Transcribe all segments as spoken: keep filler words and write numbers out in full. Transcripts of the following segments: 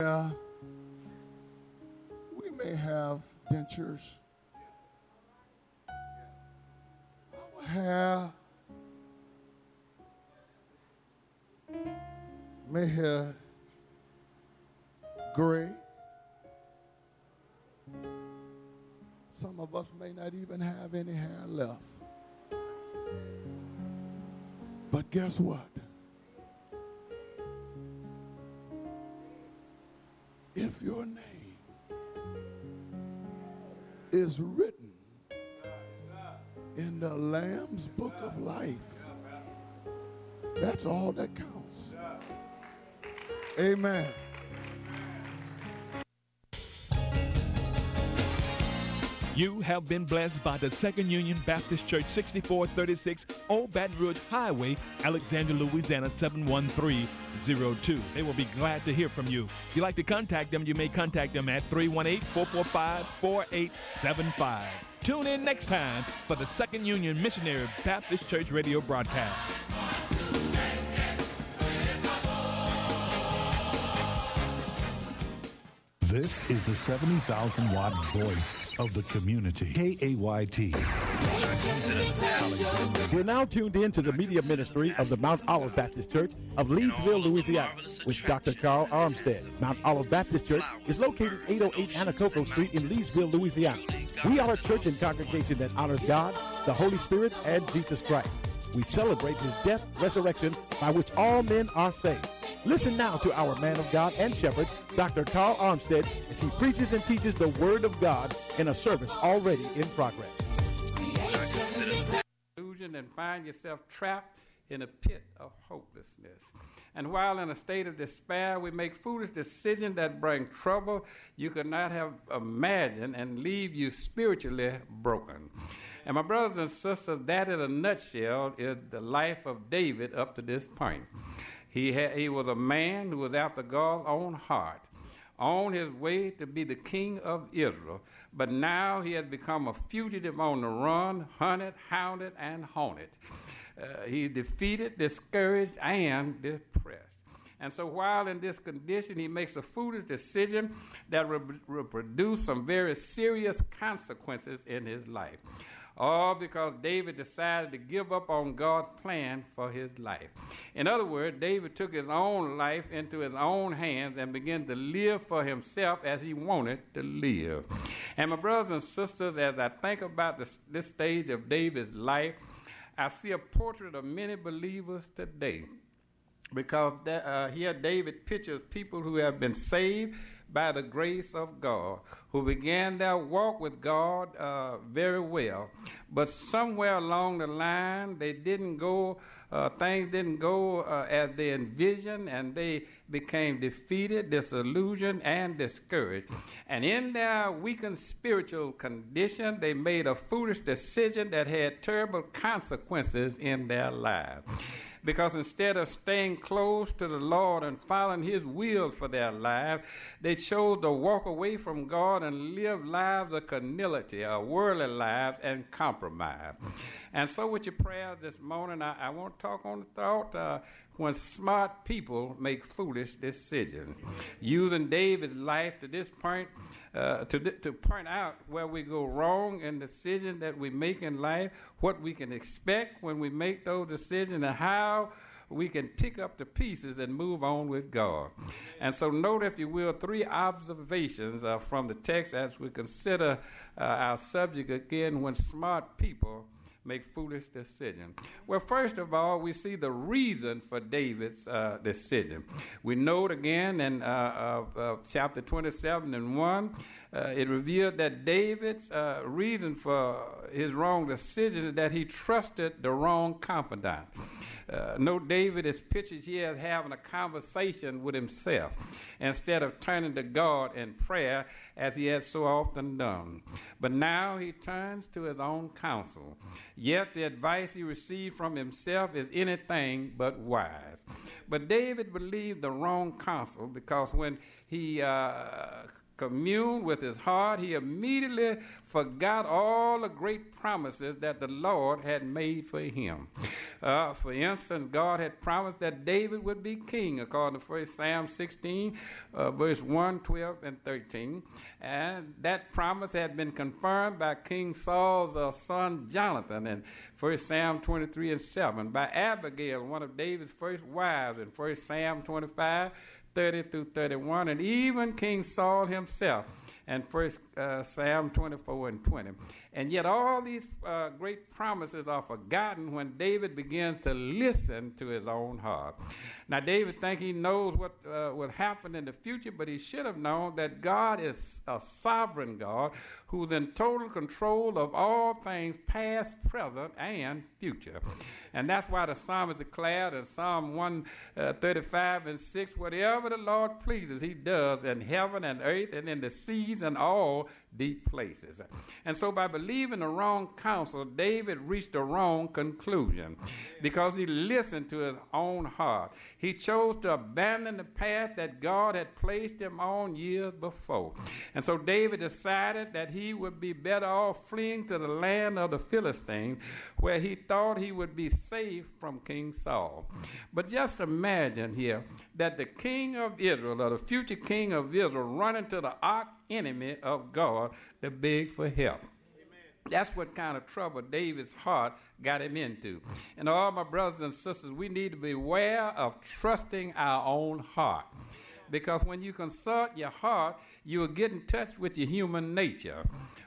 Uh, we may have dentures. Our hair may have gray. Some of us may not even have any hair left. But guess what? If your name is written in the Lamb's book of life, that's all that counts. Amen. You have been blessed by the Second Union Baptist Church, sixty-four thirty-six Old Baton Rouge Highway, Alexandria, Louisiana, seven one three zero two. They will be glad to hear from you. If you'd like to contact them, you may contact them at three one eight, four four five, four eight seven five. Tune in next time for the Second Union Missionary Baptist Church radio broadcast. This is the seventy thousand watt voice of the community. K A Y T. You're now tuned in to the media ministry of the Mount Olive Baptist Church of Leesville, Louisiana, with Doctor Carl Armstead. Mount Olive Baptist Church is located eight oh eight Anacoco Street in Leesville, Louisiana. We are a church and congregation that honors God, the Holy Spirit, and Jesus Christ. We celebrate his death, resurrection, by which all men are saved. Listen now to our man of God and shepherd, Doctor Carl Armstead, as he preaches and teaches the Word of God in a service already in progress. And find yourself trapped in a pit of hopelessness. And while in a state of despair, we make foolish decisions that bring trouble you could not have imagined and leave you spiritually broken. And my brothers and sisters, that in a nutshell is the life of David up to this point. He, had, he was a man who was after God's own heart, on his way to be the king of Israel. But now he has become a fugitive on the run, hunted, hounded, and haunted. Uh, he's defeated, discouraged, and depressed. And so while in this condition, he makes a foolish decision that will, will produce some very serious consequences in his life. All because David decided to give up on God's plan for his life. In other words, David took his own life into his own hands and began to live for himself as he wanted to live. And my brothers and sisters, as I think about this, this stage of David's life, I see a portrait of many believers today. Because that, uh, here David pictures people who have been saved by the grace of God, who began their walk with God uh, very well. But somewhere along the line, they didn't go, uh, things didn't go uh, as they envisioned, and they became defeated, disillusioned, and discouraged. And in their weakened spiritual condition, they made a foolish decision that had terrible consequences in their lives. Because instead of staying close to the Lord and following his will for their life, they chose to walk away from God and live lives of carnality, or worldly lives, and compromise. And so with your prayers this morning, I, I want to talk on the thought uh, when smart people make foolish decisions. Using David's life to this point, uh, to, to point out where we go wrong in decisions that we make in life, what we can expect when we make those decisions, and how we can pick up the pieces and move on with God. And so note, if you will, three observations uh, from the text as we consider uh, our subject again, when smart people make foolish decisions. Well, first of all, we see the reason for David's uh, decision. We note again in uh, uh, uh, chapter twenty-seven and one, uh, it revealed that David's uh, reason for his wrong decision is that he trusted the wrong confidant. Uh, note David is pictured here as having a conversation with himself instead of turning to God in prayer as he has so often done. But now he turns to his own counsel. Yet the advice he received from himself is anything but wise. But David believed the wrong counsel, because when he uh, communed with his heart, he immediately forgot all the great promises that the Lord had made for him. Uh, for instance, God had promised that David would be king, according to First Samuel sixteen, uh, verse one, twelve, and thirteen. And that promise had been confirmed by King Saul's uh, son Jonathan in First Samuel twenty-three and seven, by Abigail, one of David's first wives, in First Samuel twenty-five, thirty through thirty-one, and even King Saul himself and First uh, Samuel twenty-four and twenty. And yet all these uh, great promises are forgotten when David begins to listen to his own heart. Now, David thinks he knows what uh, will happen in the future, but he should have known that God is a sovereign God who's in total control of all things past, present, and future. And that's why the psalmist declared in Psalm one thirty-five and six, whatever the Lord pleases, he does in heaven and earth and in the seas and all deep places. And so by believing the wrong counsel, David reached the wrong conclusion because he listened to his own heart. He chose to abandon the path that God had placed him on years before. And so David decided that he would be better off fleeing to the land of the Philistines, where he thought he would be safe from King Saul. But just imagine here that the king of Israel, or the future king of Israel, running to the arch enemy of God to beg for help. That's what kind of trouble David's heart got him into. And all my brothers and sisters, we need to beware of trusting our own heart. Because when you consult your heart, you will get in touch with your human nature.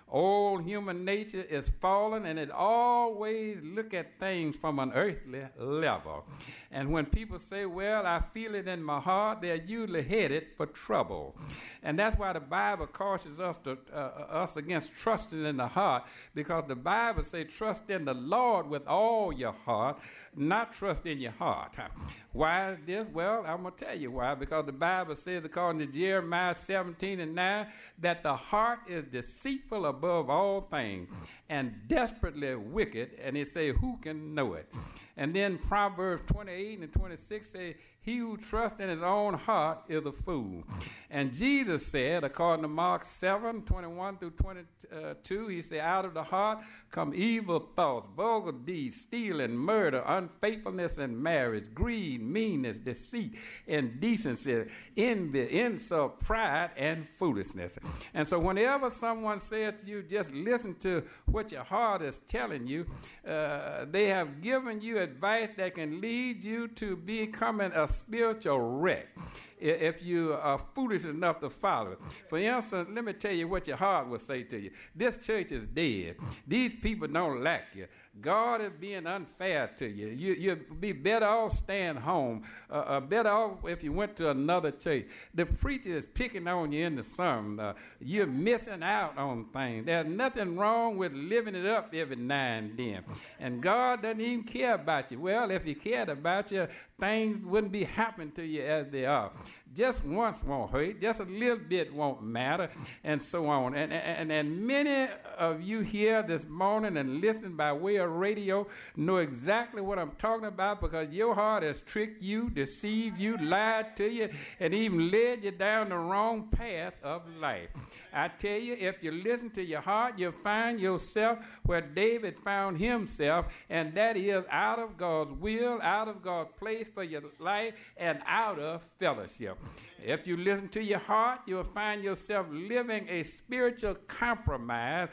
Old human nature is fallen, and it always look at things from an earthly level. And when people say, well, I feel it in my heart, they're usually headed for trouble. And that's why the Bible cautions us to uh, us against trusting in the heart, because the Bible says trust in the Lord with all your heart, not trust in your heart. Why is this? Well, I'm going to tell you why. Because the Bible says, according to Jeremiah seventeen and nine, that the heart is deceitful above all things and desperately wicked, and it says, who can know it? And then Proverbs twenty-eight and twenty-six say, he who trusts in his own heart is a fool. And Jesus said, according to Mark seven, twenty-one through twenty-two, he said, out of the heart come evil thoughts, vulgar deeds, stealing, murder, unfaithfulness in marriage, greed, meanness, deceit, indecency, envy, insult, pride, and foolishness. And so whenever someone says to you, just listen to what your heart is telling you, uh, they have given you advice that can lead you to becoming a spiritual wreck if you are foolish enough to follow it. For instance, let me tell you what your heart will say to you. This church is dead. These people don't like you. God is being unfair to you. you you'd be better off staying home. Uh, uh, better off if you went to another church. The preacher is picking on you in the sermon. Uh, you're missing out on things. There's nothing wrong with living it up every now and then. And God doesn't even care about you. Well, if he cared about you, things wouldn't be happening to you as they are. Just once won't hurt. Just a little bit won't matter, and so on. And, and, and many of you here this morning and listen by way of radio know exactly what I'm talking about, because your heart has tricked you, deceived you, lied to you, and even led you down the wrong path of life. I tell you, if you listen to your heart, you'll find yourself where David found himself, and that is out of God's will, out of God's place for your life, and out of fellowship. If you listen to your heart, you'll find yourself living a spiritual compromise,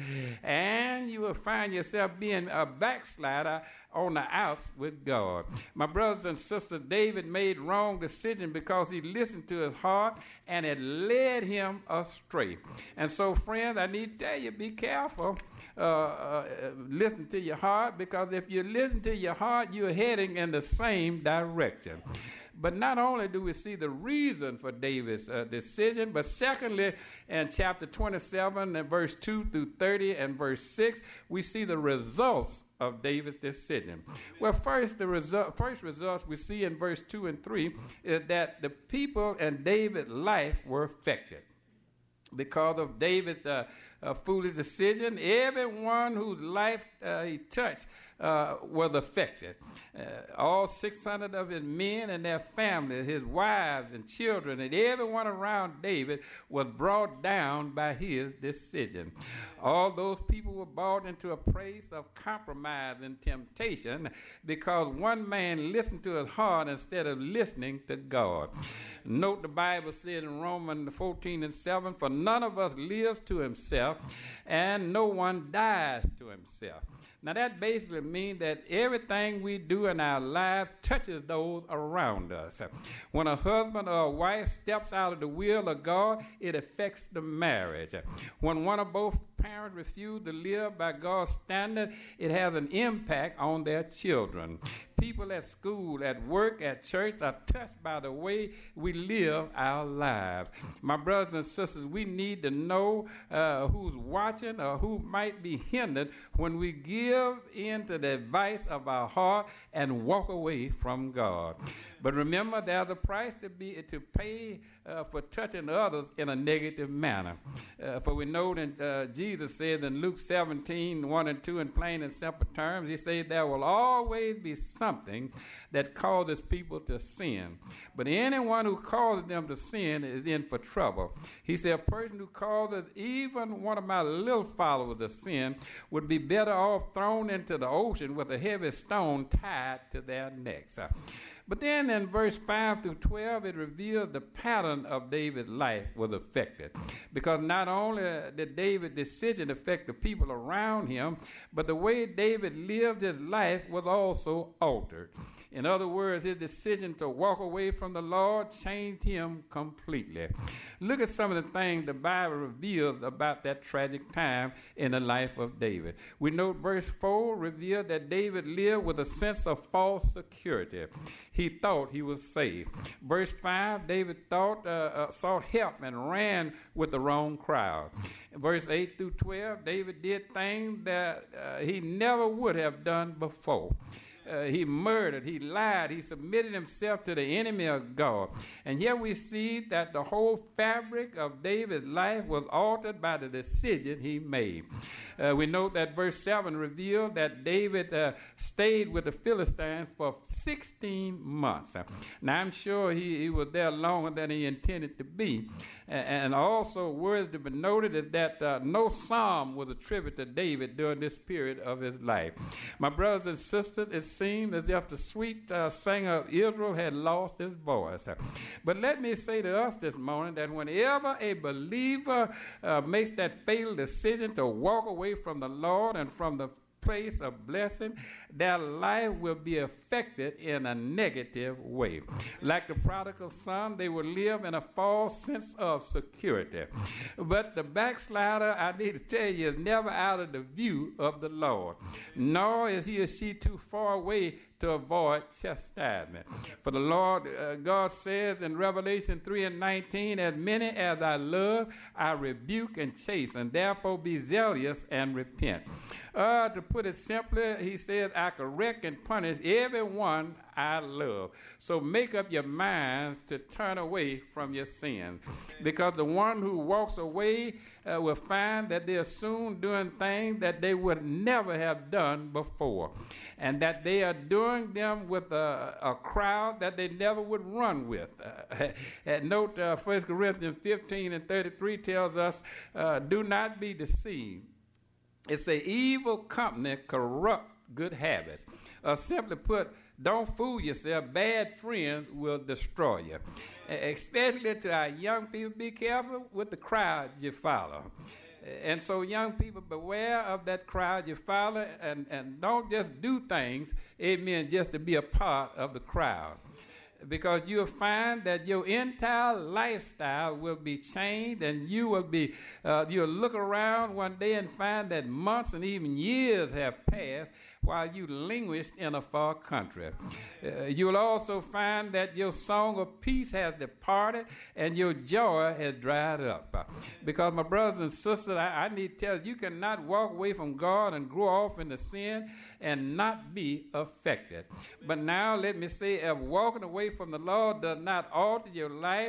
and you will find yourself being a backslider on the outs with God. My brothers and sisters, David made wrong decision because he listened to his heart, and it led him astray. And so, friends, I need to tell you, be careful. Uh, uh, listen to your heart, because if you listen to your heart, you're heading in the same direction. But not only do we see the reason for David's uh, decision, but secondly, in chapter twenty-seven and verse two through thirty and verse six, we see the results of David's decision. Well, first, the result, first results we see in verse two and three is that the people in David's life were affected. Because of David's uh, uh, foolish decision, everyone whose life uh, he touched uh, was affected. Uh, all six hundred of his men and their families, his wives and children, and everyone around David was brought down by his decision. All those people were brought into a place of compromise and temptation because one man listened to his heart instead of listening to God. Note the Bible said in Romans fourteen and seven, for none of us lives to himself, and no one dies to himself. Now that basically means that everything we do in our life touches those around us. When a husband or a wife steps out of the will of God, it affects the marriage. When one of both parents refuse to live by God's standard, it has an impact on their children. People at school, at work, at church are touched by the way we live our lives. My brothers and sisters, we need to know uh, who's watching or who might be hindered when we give in to the advice of our heart and walk away from God. But remember, there's a price to be to pay uh, for touching others in a negative manner. Uh, for we know that uh, Jesus says in Luke seventeen, one and two, in plain and simple terms, he said there will always be something that causes people to sin. But anyone who causes them to sin is in for trouble. He said a person who causes even one of my little followers to sin would be better off thrown into the ocean with a heavy stone tied to their necks. Uh, But then in verse five through twelve, it reveals the pattern of David's life was affected. Because not only did David's decision affect the people around him, but the way David lived his life was also altered. In other words, his decision to walk away from the Lord changed him completely. Look at some of the things the Bible reveals about that tragic time in the life of David. We note verse four revealed that David lived with a sense of false security. He thought he was safe. Verse five, David thought, uh, uh, sought help and ran with the wrong crowd. Verse eight through twelve, David did things that uh, he never would have done before. Uh, he murdered, he lied, he submitted himself to the enemy of God. And here we see that the whole fabric of David's life was altered by the decision he made. Uh, we note that verse seven revealed that David uh, stayed with the Philistines for sixteen months. Now, I'm sure he, he was there longer than he intended to be. And also, words to be noted is that uh, no psalm was attributed to David during this period of his life. My brothers and sisters, it seemed as if the sweet uh, singer of Israel had lost his voice. But let me say to us this morning that whenever a believer uh, makes that fatal decision to walk away from the Lord and from the place of blessing, their life will be affected in a negative way. Like the prodigal son, they will live in a false sense of security. But the backslider, I need to tell you, is never out of the view of the Lord, nor is he or she too far away to avoid chastisement. For the Lord uh, God says in Revelation three and nineteen, as many as I love, I rebuke and chasten, therefore be zealous and repent. Uh, to put it simply, he says, I correct and punish everyone I love. So make up your minds to turn away from your sins. Because the one who walks away uh, will find that they're soon doing things that they would never have done before. And that they are doing them with a, a crowd that they never would run with. Uh, and note uh, First Corinthians fifteen and thirty-three tells us, uh, do not be deceived. It's an evil company corrupt good habits. Uh, simply put, don't fool yourself. Bad friends will destroy you. Uh, especially to our young people, be careful with the crowd you follow. And so young people, beware of that crowd you follow, and, and don't just do things, amen, just to be a part of the crowd. Because you'll find that your entire lifestyle will be changed, and you will be, uh, you'll look around one day and find that months and even years have passed while you languished in a far country. Uh, you will also find that your song of peace has departed and your joy has dried up. Uh, because, my brothers and sisters, I, I need to tell you, you cannot walk away from God and grow off into sin and not be affected. But now let me say, if walking away from the Lord does not alter your life,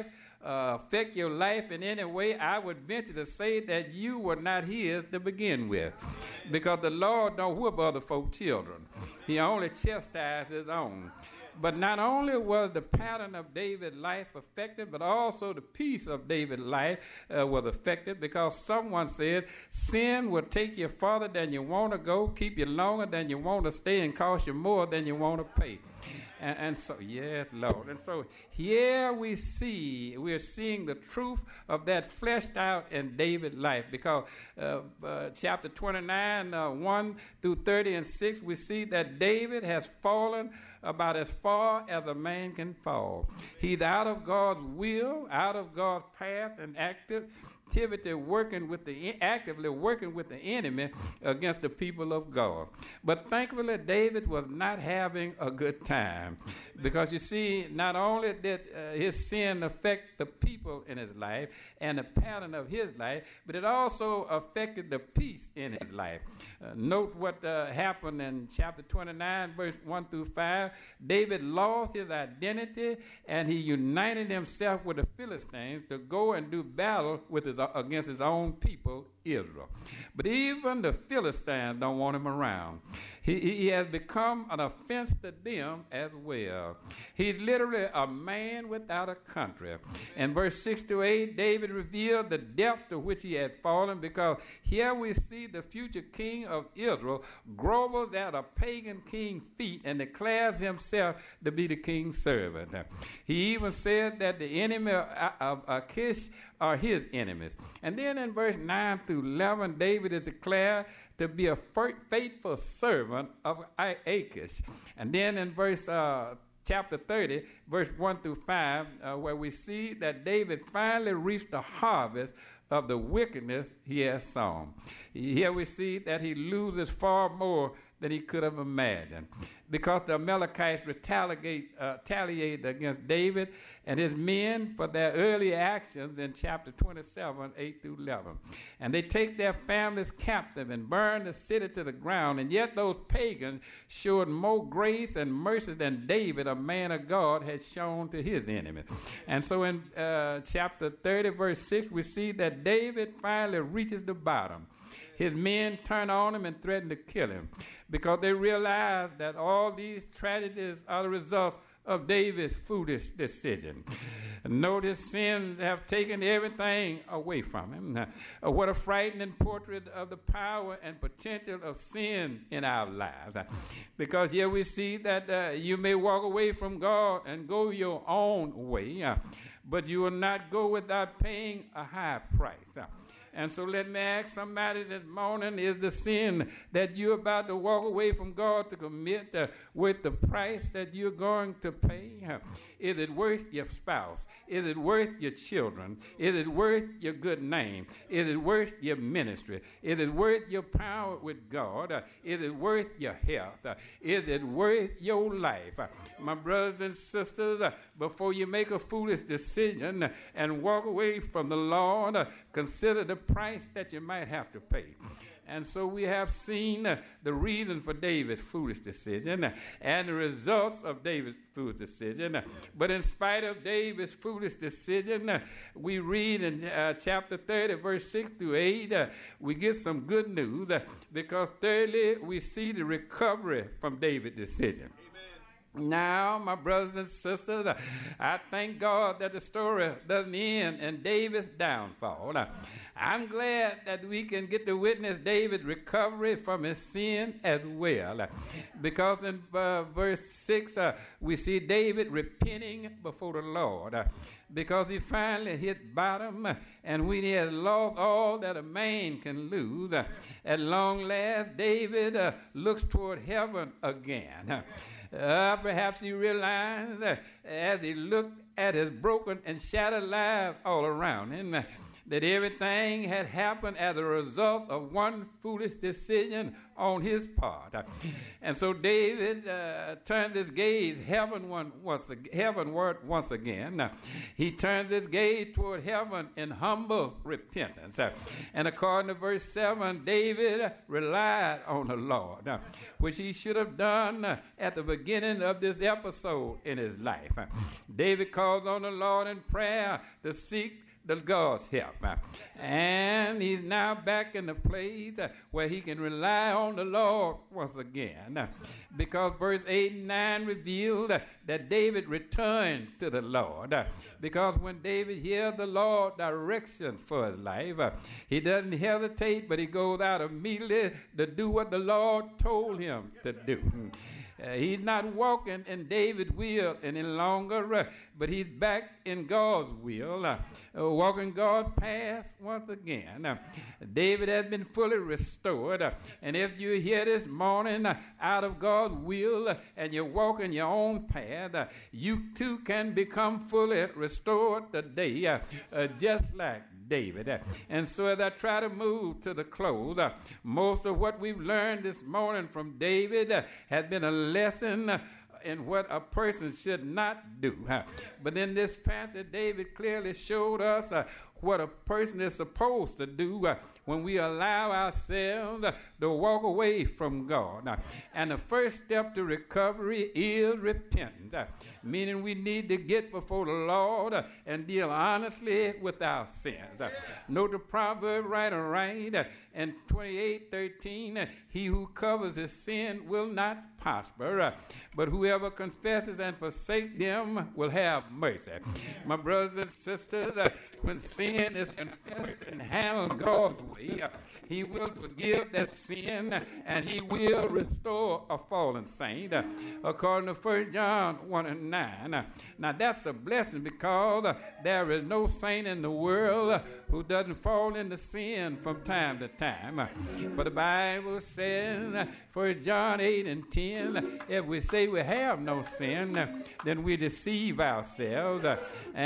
uh, affect your life in any way, I would venture to say that you were not his to begin with. Because the Lord don't whip other folks' children. He only chastises his own. But not only was the pattern of David's life affected, but also the peace of David's life uh, was affected, because someone says sin will take you farther than you want to go, keep you longer than you want to stay, and cost you more than you want to pay. And, and so, yes, Lord. And so here we see, we're seeing the truth of that fleshed out in David's life, because uh, uh, chapter twenty-nine, uh, one through thirty and six, we see that David has fallen about as far as a man can fall. He's out of God's will, out of God's path, and active activity working with the actively working with the enemy against the people of God. But thankfully, David was not having a good time, because you see, not only did uh, his sin affect the people in his life and the pattern of his life, but it also affected the peace in his life. Uh, note what uh, happened in chapter twenty-nine, verse one through five. David lost his identity, and he united himself with the Philistines to go and do battle with his, uh, against his own people, Israel. But even the Philistines don't want him around. He, he has become an offense to them as well. He's literally a man without a country. In verse six to eight, David revealed the depth to which he had fallen, because here we see the future king of Israel grovels at a pagan king's feet and declares himself to be the king's servant. He even said that the enemy of Achish are his enemies. And then in verse nine through eleven, David is declared to be a faithful servant of Achish. And then in verse uh, chapter thirty, verse one through five, uh, where we see that David finally reached the harvest of the wickedness he has sown. Here we see that he loses far more than he could have imagined, because the Amalekites retaliate, uh, retaliate against David and his men for their early actions in chapter twenty-seven, eight through eleven. And they take their families captive and burn the city to the ground, and yet those pagans showed more grace and mercy than David, a man of God, had shown to his enemies. And so in uh, chapter thirty, verse six, we see that David finally reaches the bottom. His men turn on him and threaten to kill him, because they realize that all these tragedies are the results of David's foolish decision. Notice sins have taken everything away from him. Uh, what a frightening portrait of the power and potential of sin in our lives. Uh, because here we see that uh, you may walk away from God and go your own way, uh, but you will not go without paying a high price. Uh, And so let me ask somebody this morning, is the sin that you're about to walk away from God to commit uh, worth the price that you're going to pay? Uh, is it worth your spouse? Is it worth your children? Is it worth your good name? Is it worth your ministry? Is it worth your power with God? Uh, is it worth your health? Uh, is it worth your life? Uh, my brothers and sisters, uh, before you make a foolish decision uh, and walk away from the Lord, uh, consider the price that you might have to pay. And so we have seen uh, the reason for David's foolish decision uh, and the results of David's foolish decision. Uh, but in spite of David's foolish decision, uh, we read in uh, chapter thirty, verse six through eight, uh, we get some good news, uh, because thirdly, we see the recovery from David's decision. Now, my brothers and sisters, uh, I thank God that the story doesn't end in David's downfall. Uh, I'm glad that we can get to witness David's recovery from his sin as well. Uh, because in uh, verse six, uh, we see David repenting before the Lord. Uh, because he finally hit bottom, uh, and when he has lost all that a man can lose, uh, at long last, David uh, looks toward heaven again. Uh, Uh, perhaps he realized uh, as he looked at his broken and shattered lives all around him, uh, that everything had happened as a result of one foolish decision on his part. And so David uh, turns his gaze heaven one, once, heavenward once again. He turns his gaze toward heaven in humble repentance. And according to verse seven, David relied on the Lord, which he should have done at the beginning of this episode in his life. David calls on the Lord in prayer to seek the God's help. And he's now back in the place where he can rely on the Lord once again, because verse eight and nine revealed that David returned to the Lord, because when David hears the Lord's direction for his life, he doesn't hesitate, but he goes out immediately to do what the Lord told him to do. Uh, he's not walking in David's will any longer, uh, but he's back in God's will, uh, uh, walking God's path once again. Uh, David has been fully restored, uh, and if you're here this morning uh, out of God's will uh, and you're walking your own path, uh, you too can become fully restored today, uh, uh, just like David. Uh, and so as I try to move to the close, uh, most of what we've learned this morning from David uh, has been a lesson uh, in what a person should not do. Uh, but in this passage, David clearly showed us uh, what a person is supposed to do uh, when we allow ourselves uh, to walk away from God. Uh, and the first step to recovery is repentance, uh, meaning we need to get before the Lord uh, and deal honestly with our sins. Uh, note the proverb right or right uh, in twenty-eight thirteen, uh, he who covers his sin will not prosper, uh, but whoever confesses and forsakes them will have mercy. My brothers and sisters, uh, when sin is confessed and handled God's way, uh, he will forgive that sin, uh, and he will restore a fallen saint, uh, according to First John one and nine. Uh, now that's a blessing, because uh, there is no saint in the world uh, who doesn't fall into sin from time to time. Uh, but the Bible says, uh, First John eight and ten, if we say we have no sin, uh, then we deceive ourselves, uh,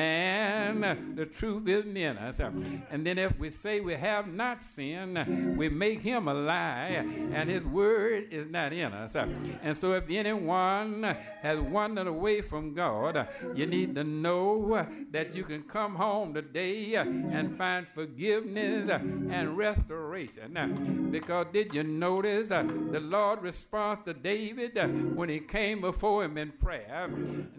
and uh, the truth isn't in us. Uh, and then if we say we have not sinned, uh, we make him a lie, and his word is not in us. Uh, and so if anyone uh, has wandered away from God, uh, you need to know uh, that you can come home today uh, and find forgiveness uh, and restoration. Uh, because did you notice uh, the Lord responds to David uh, when he came before him in prayer?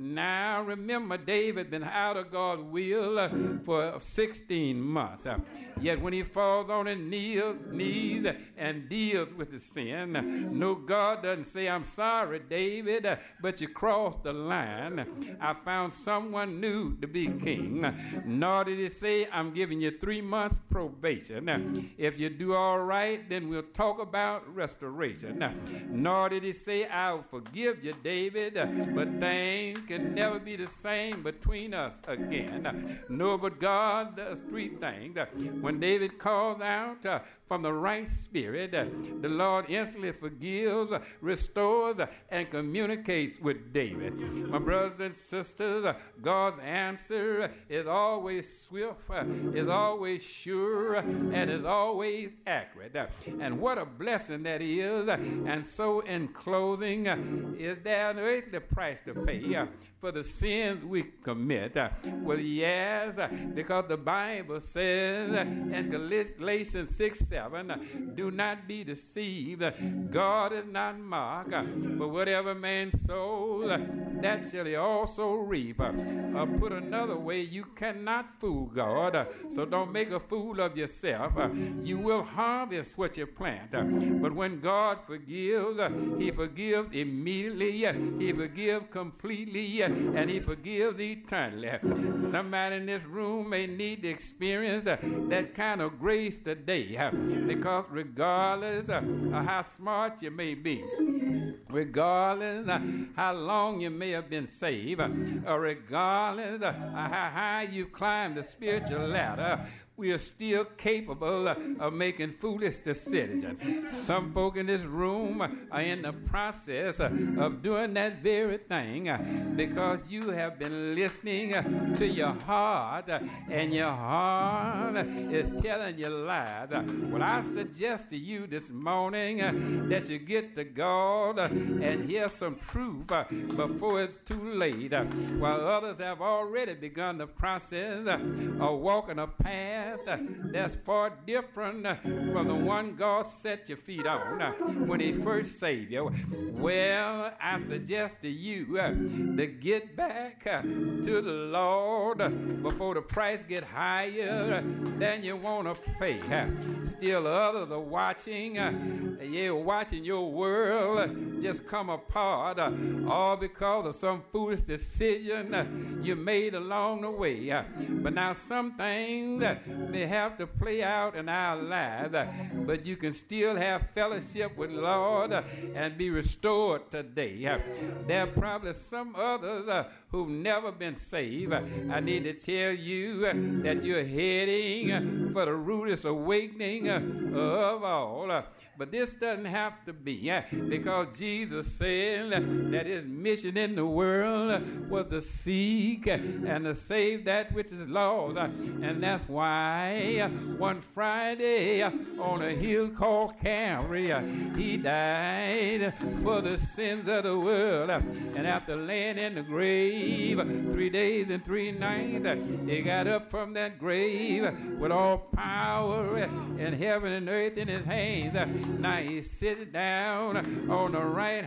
Now remember, David been out of God's will uh, for sixteen months. Uh, yet when he falls on his knees, knees uh, and deals with the sin, uh, no, God doesn't say, I'm sorry, David, uh, but you crossed the line. I found someone new to be king. Uh, nor did he say, I'm giving you three months probation. Uh, if you do all right, then we'll talk about restoration. Uh, nor did he say, I'll forgive you, David, uh, but things can never be the same between us again. Uh, no, but God does three things. Uh, when David calls out uh, from the right spirit, uh, the Lord instantly forgives, uh, restores, uh, and communicates with David. My brothers and sisters, uh, God's answer is always swift, uh, is always sure, and is always accurate. Uh, and what a blessing that is. Uh, and so in closing, uh, is there an earthly price to pay uh, for the sins we commit? Uh, well, yes, uh, because the Bible says uh, in Galatians six seven, uh, do not be deceived. Uh, God is not mocked. Uh, for whatever man sows, uh, that shall he also reap. Uh, uh, put another way, you cannot fool God. Uh, so don't make a fool of yourself. Uh, you will harvest what you plant. Uh, but when God forgives, uh, he forgives immediately. Uh, he forgives completely. Uh, and he forgives eternally. Somebody in this room may need to experience uh, that kind of grace today, uh, because regardless uh, of how smart you may be, regardless uh, how long you may have been saved, uh, or regardless uh, how high you climbed the spiritual ladder, we are still capable uh, of making foolish decisions. Some folk in this room are in the process uh, of doing that very thing uh, because you have been listening uh, to your heart uh, and your heart is telling you lies. Uh, well, I suggest to you this morning uh, that you get to God uh, and hear some truth uh, before it's too late. Uh, while others have already begun the process uh, of walking a path uh, that's far different uh, from the one God set your feet on uh, when he first saved you. Well, I suggest to you uh, to get back uh, to the Lord uh, before the price get higher uh, than you want to pay. Uh, still others are watching. Uh, you're watching your world uh, just come apart uh, all because of some foolish decision uh, you made along the way. Uh, but now some things uh, may have to play out in our lives, uh, but you can still have fellowship with Lord uh, and be restored today. Uh, there are probably some others uh, who've never been saved. Uh, I need to tell you uh, that you're heading uh, for the rudest awakening uh, of all. Uh, But this doesn't have to be uh, because Jesus said uh, that his mission in the world uh, was to seek uh, and to save that which is lost. Uh, and that's why uh, one Friday uh, on a hill called Calvary, uh, he died for the sins of the world. Uh, and after laying in the grave uh, three days and three nights, uh, he got up from that grave uh, with all power uh, in heaven and earth in his hands. Uh, Now he's sitting down on the right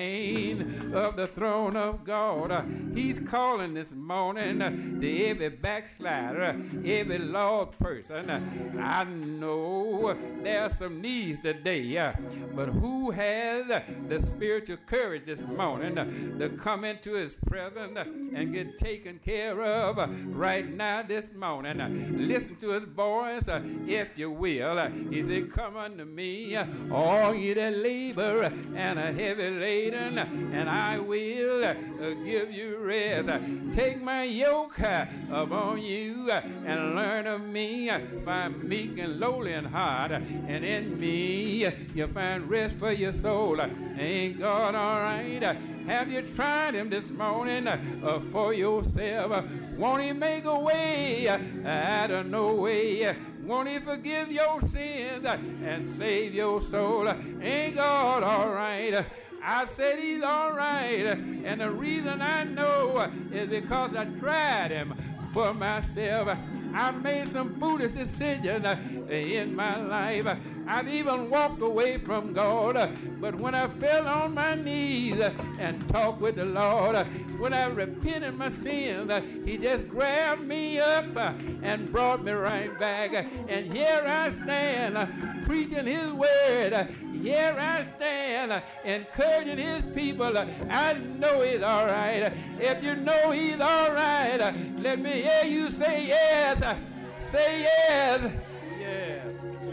hand of the throne of God. Uh, he's calling this morning uh, to every backslider, every lost person. Uh, I know there are some needs today, uh, but who has uh, the spiritual courage this morning uh, to come into his presence uh, and get taken care of uh, right now this morning? Uh, listen to his voice, uh, if you will. Uh, he said, come unto me, uh, all ye that labor and are heavy laden, and I will uh, give you rest. Uh, take my yoke uh, upon you uh, and learn of me, uh, for I'm meek and lowly in heart, uh, and in me uh, you'll find rest for your soul. Uh, ain't God all right? Uh, have you tried him this morning uh, uh, for yourself? Uh, won't he make a way uh, out of no way? Uh, Won't he forgive your sins uh, and save your soul? Uh, ain't God all right? Uh, I said he's all right. Uh, and the reason I know uh, is because I tried him for myself. Uh, I made some foolish decisions uh, in my life. Uh, I've even walked away from God. Uh, but when I fell on my knees uh, and talked with the Lord, uh, when I repented my sins, uh, he just grabbed me up uh, and brought me right back. Uh, and here I stand uh, preaching his word. Uh, here I stand uh, encouraging his people. Uh, I know he's all right. Uh, if you know he's all right, uh, let me hear you say yes. Uh, say yes. Yes.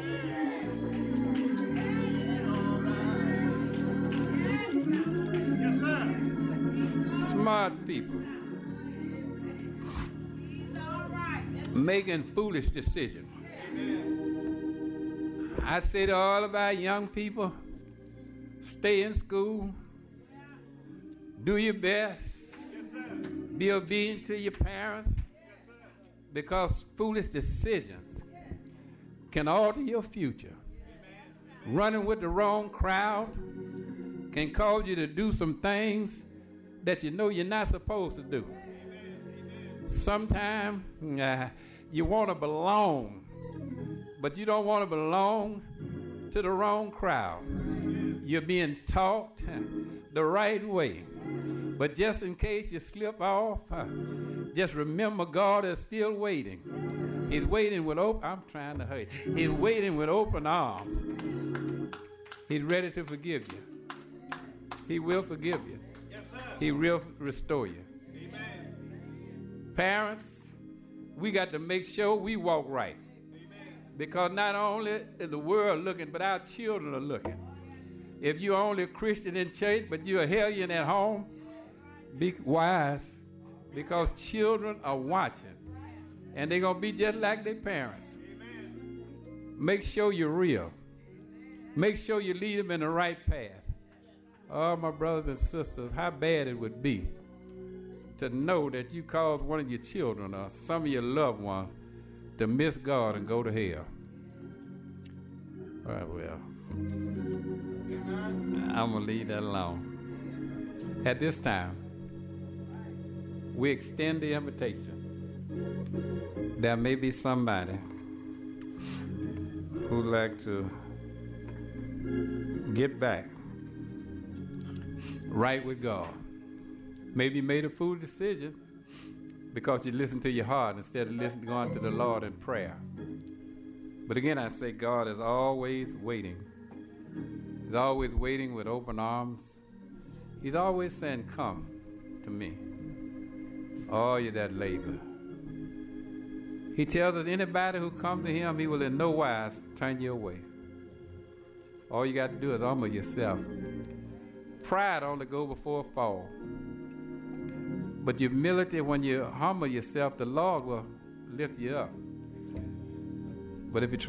Smart people making foolish decisions. I say to all of our young people, stay in school, do your best, be obedient to your parents, because foolish decisions can alter your future. Running with the wrong crowd can cause you to do some things that you know you're not supposed to do. Sometimes uh, you want to belong, but you don't want to belong to the wrong crowd. You're being taught uh, the right way. But just in case you slip off, uh, just remember God is still waiting. He's waiting with open, I'm trying to hurry. He's waiting with open arms. He's ready to forgive you. He will forgive you. He will restore you. Amen. Parents, we got to make sure we walk right. Amen. Because not only is the world looking, but our children are looking. If you're only a Christian in church, but you're a hellion at home, be wise, because children are watching. And they're going to be just like their parents. Amen. Make sure you're real. Make sure you lead them in the right path. Oh, my brothers and sisters, how bad it would be to know that you caused one of your children or some of your loved ones to miss God and go to hell. All right, well, I'm going to leave that alone. At this time, we extend the invitation. There may be somebody who'd like to get back right with God. Maybe you made a foolish decision because you listened to your heart instead of listening, going to the Lord in prayer. But again, I say God is always waiting. He's always waiting with open arms. He's always saying, come to me, all you that labor. He tells us anybody who comes to him, he will in no wise turn you away. All you got to do is humble yourself. Pride only goes before a fall. But humility, when you humble yourself, the Lord will lift you up. But if you try